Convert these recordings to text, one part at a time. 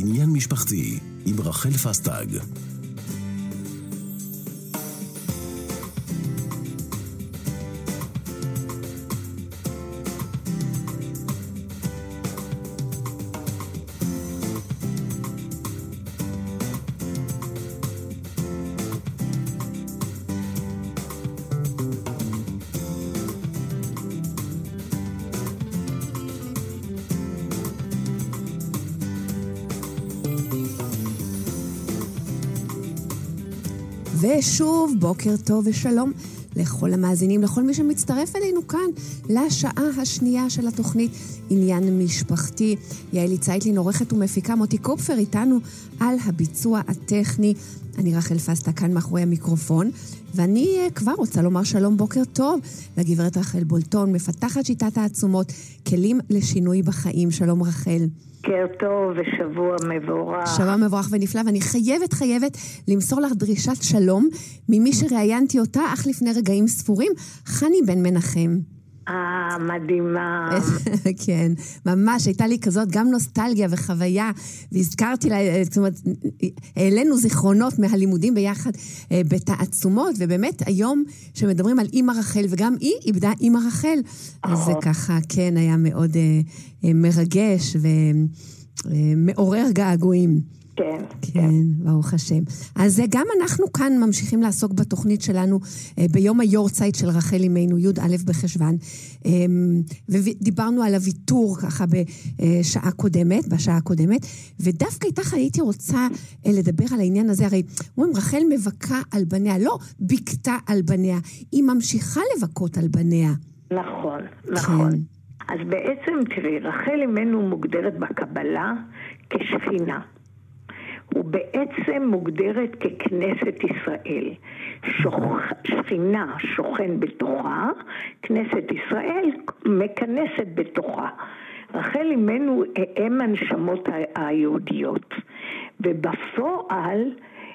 עניין משפחתי עם רחל פסטג. ושוב, בוקר טוב ושלום לכל המאזינים, לכל מי שמצטרף אלינו כאן לשעה השנייה של התוכנית עניין משפחתי. יעלי צייטלין עורכת ומפיקה, מוטי קופפר איתנו על הביצוע הטכני. אני רחל פסטג כאן מאחורי המיקרופון, ואני כבר רוצה לומר שלום, בוקר טוב לגברת רחל בולטון, מפתחת שיטת העצומות, כלים לשינוי בחיים. שלום רחל. בוקר טוב ושבוע מבורך. שבוע מבורך ונפלא, ואני חייבת למסור לך דרישת שלום ממי שראיינתי אותה אך לפני רגעים ספורים, חני בן מנחם. מדהימה. כן, ממש הייתה לי כזאת גם נוסטלגיה וחוויה, והזכרתי לה, זאת אומרת, העלינו זיכרונות מהלימודים ביחד בתעצומות, ובאמת היום שמדברים על אמא רחל, וגם היא איבדה אמא רחל, אז זה ככה, כן, היה מאוד מרגש ומעורר געגועים. כן, ברוך השם. אז גם אנחנו כאן ממשיכים לעסוק בתוכנית שלנו ביום היורצייט של רחל אימנו, י' בחשוון, ודיברנו על הוויתור ככה בשעה הקודמת, ודווקא איתך הייתי רוצה לדבר על העניין הזה. הרי אומרים, רחל מבכה על בניה, לא בקתה על בניה, היא ממשיכה לבכות על בניה. נכון. כן. אז בעצם תראי, רחל אימנו מוגדרת בקבלה כשכינה. הוא בעצם מוגדרת ככנסת ישראל. שכינה שוכן בתוכה, כנסת ישראל מכנסת בתוכה. רחל אימנו הם הנשמות היהודיות. ובפועל,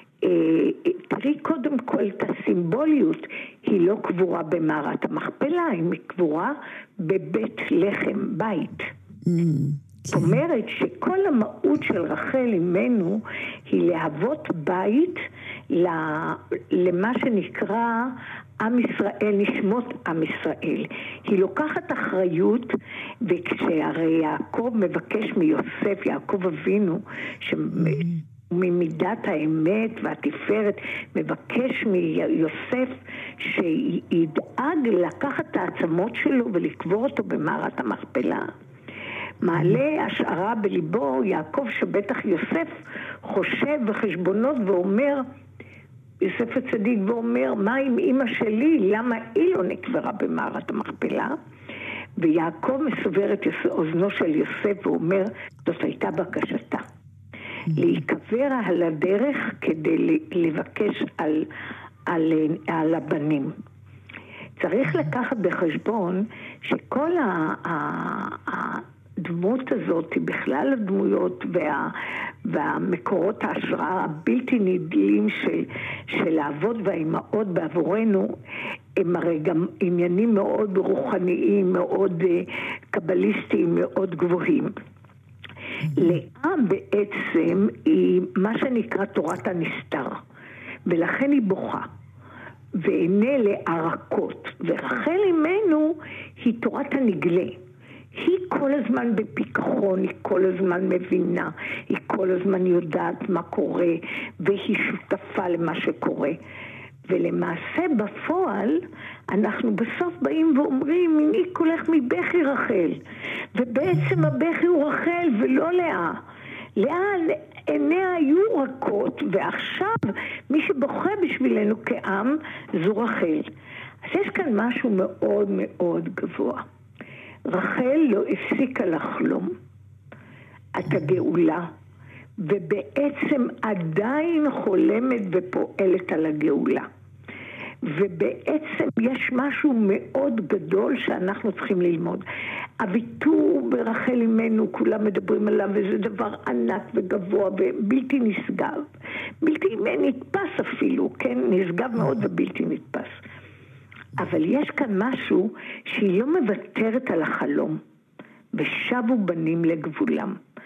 תראי קודם כל את הסימבוליות, היא לא קבורה במערת המכפלה, היא קבורה בבית לחם, בית. זאת אומרת שכל המהות של רחל אימנו היא להוות בית למה שנקרא עם ישראל, נשמות עם ישראל. היא לוקחת אחריות, וכשהרי יעקב מבקש מיוסף, יעקב אבינו, ממידת האמת והתפארת, מבקש מיוסף שידאג לקחת את העצמות שלו ולקבור אותו במערת המכפלה. מעלה השערה בליבו יעקב שבטח יוסף חושב בחשבונות ואומר, יוסף הצדיק ואומר, מה עם אמא שלי? למה היא לא נקברה במערת המכפלה? ויעקב מסובר את אוזנו של יוסף ואומר, זאת הייתה בקשתה. להיקבר על הדרך כדי לבקש על הבנים. צריך לקחת בחשבון שכל הדמות הזאת, בכלל הדמויות והמקורות ההשראה הבלתי נדלים של האבות והאימהות בעבורנו, הם הרי גם עניינים מאוד רוחניים, מאוד קבליסטיים, מאוד גבוהים. לאה בעצם היא מה שנקרא תורת הנסתר, ולכן היא בוכה. ועיני לערקות, ורחל אימנו היא תורת הנגלה. היא כל הזמן בפיקחון, היא כל הזמן מבינה, היא כל הזמן יודעת מה קורה, והיא שותפה למה שקורה. ולמעשה בפועל אנחנו בסוף באים ואומרים, מי קולך מבכי רחל? ובעצם הבכי הוא רחל ולא לאה. לאה עיניה היו רכות, ועכשיו מי שבוכה בשבילנו כעם זו רחל. אז יש כאן משהו מאוד מאוד גבוה. רחל לא הפסיקה לחלום את הגאולה, ובעצם עדיין חולמת ופועלת על הגאולה. ובעצם יש משהו מאוד גדול שאנחנו צריכים ללמוד. הוויתור ברחל אימנו, כולם מדברים עליו, וזה דבר ענק וגבוה ובלתי נשגב. בלתי נתפס אפילו, כן? נשגב מאוד ובלתי נתפס. אבל יש כאן משהו שהיא לא מוותרת על החלום, ושבו בנים לגבולם.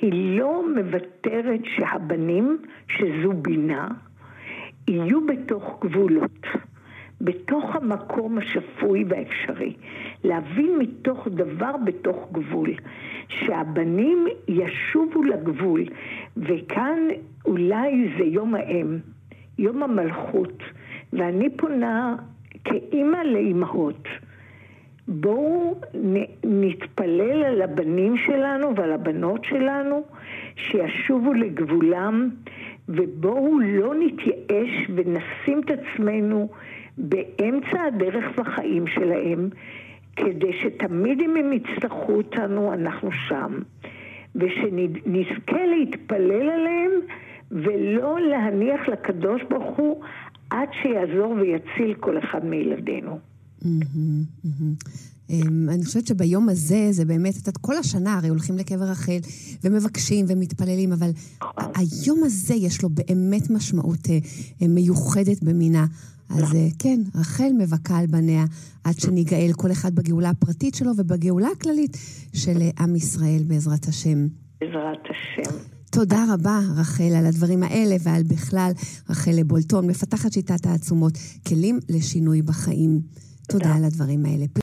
היא לא מוותרת שהבנים, שזו בינה, יהיו בתוך גבולות, בתוך המקום השפוי והאפשרי. להבין מתוך דבר בתוך גבול, שהבנים ישובו לגבול, וכאן אולי זה יום האם, יום המלכות, ואני פונה כאימא לאימהות, בואו נתפלל על הבנים שלנו ועל הבנות שלנו שישובו לגבולם, ובואו לא נתייאש ונשים את עצמנו באמצע הדרך בחיים שלהם, כדי שתמיד אם הם יצטרכו אותנו אנחנו שם, ושנזכה להתפלל עליהם ולא להניח לקדוש ברוך הוא עד שיעזור ויציל כל אחד מילדינו. אני חושבת שביום הזה, זה באמת, כל השנה הרי הולכים לקבר רחל ומבקשים ומתפללים, אבל היום הזה יש לו באמת משמעות מיוחדת במינה. אז כן, רחל מבכה על בניה עד שניגאל כל אחד בגאולה הפרטית שלו ובגאולה הכללית של עם ישראל בעזרת השם. בעזרת השם. תודה רבה רחל על הדברים האלה ועל בכלל רחל בולטון, מפתחת שיטת העצומות, כלים לשינוי בחיים. תודה על הדברים האלה.